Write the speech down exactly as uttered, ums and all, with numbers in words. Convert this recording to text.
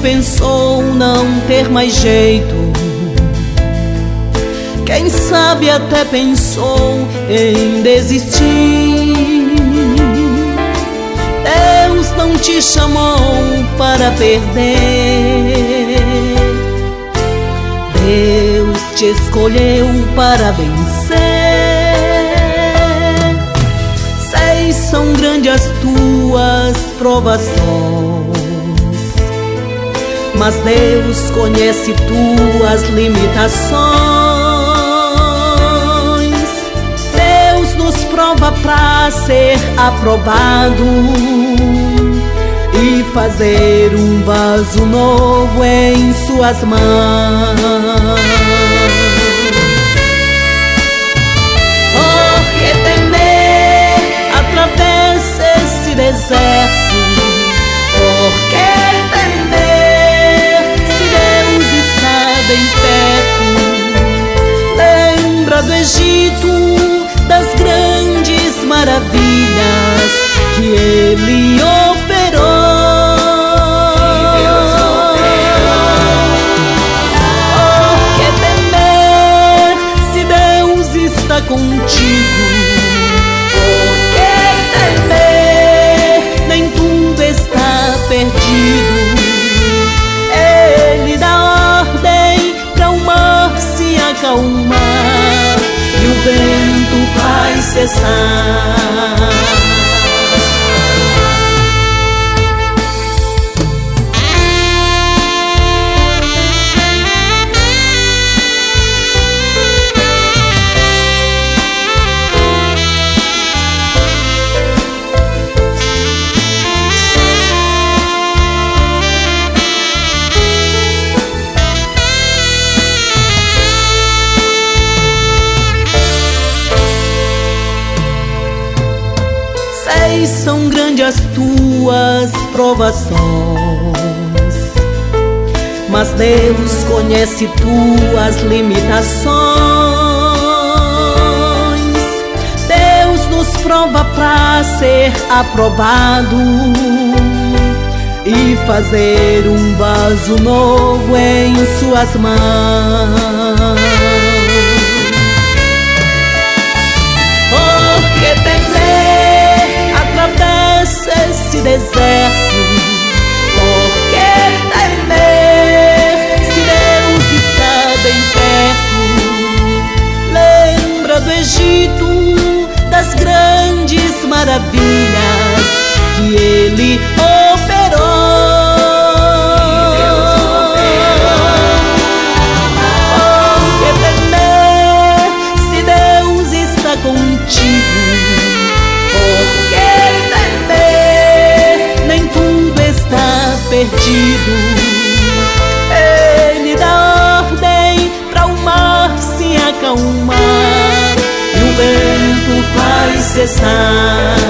pensou não ter mais jeito, quem sabe até pensou em desistir. Deus não te chamou para perder, Deus te escolheu para vencer. Sei, são grandes as tuas provações, mas Deus conhece tuas limitações. Deus nos prova pra ser aprovado e fazer um vaso novo em suas mãos. Por que temer? Atravessa esse deserto. Por que temer se Deus está bem perto? Lembra do Egito, das grandes maravilhas que Ele operou. Por que temer se Deus está contigo? Por que temer? Nem tudo está perdido. Ele dá ordem para o mar se acalmar e o vento vai cessar. São grandes as tuas provações, mas Deus conhece tuas limitações. Deus nos prova pra ser aprovado e fazer um vaso novo em suas mãos. Por que temer? Atravessa esse deserto. Por que temer se Deus está bem perto? Lembra do Egito, das grandes maravilhas que Ele operou. Por que temer se Deus está contigo? Perdido. Ele dá ordem para o mar se acalmar e o vento vai cessar.